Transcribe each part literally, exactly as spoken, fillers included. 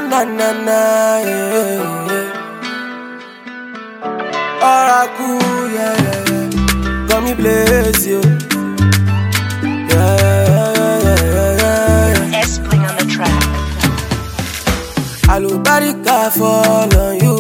na na na, yeah, yeah. Oracle, yeah, yeah, yeah. Come me bless you. Yeah, yeah, yeah, yeah, yeah. S-Bling on the track. Alubarika fall on you.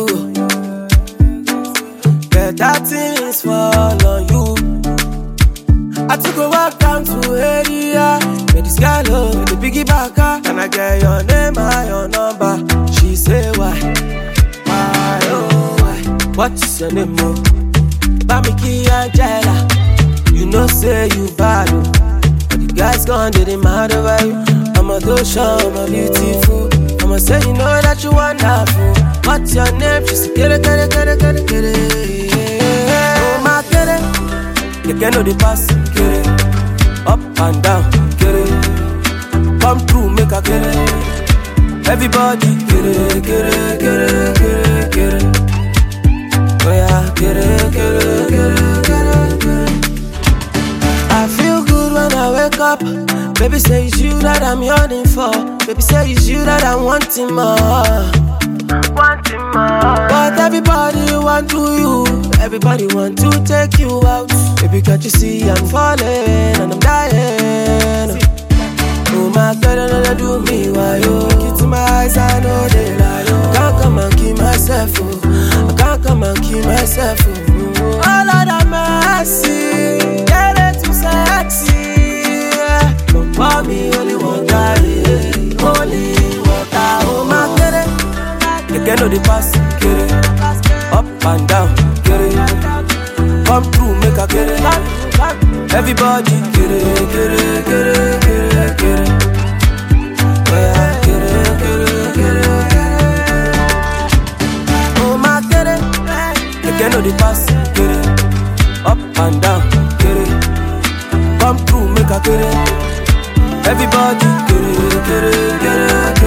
Better things fall on you. I took a walk down to area. Made this girl love with the biggie backer. Can I get your name and your number? She say why? Why oh why? What is your name oh? Bamiki Angela. You know say you bad oh. But the guys gone did him mad over you. I'm a dosha, I'm a beautiful. I'ma say you know that you wonderful. What's your name? She say get it, get it, get it, get it, get it. Oh my get it. You can know the pass, get it. Up and down, get it. Come through, make a get it. Everybody, get it, get it, get it, get it, get it. Oh yeah, get it, get it, get it, get it, get it. I feel good when I wake up. Baby say it's you that I'm yearning for. Baby say it's you that I'm wanting more. Wanting more. But everybody want to you. Everybody want to take you out. Baby can't you see I'm falling and I'm dying. Oh my God, I know they do me why you. Look into my eyes, I know they lie. I can't come and keep myself oh. I can't come and keep myself oh. All of that mercy, get it too sexy. Don't pour me only water, yeah. Only water. Oh my God, you can know the pass, get it. Up and down, get it. Come through, make a get it. Everybody, get it, get it, get it, get it, get it. Oh yeah, get it, get it, get it, get it. Oh my, get it. You can know the pass, get it. Up and down, get it. Come through, make a get it. Everybody, get it, get it, get it.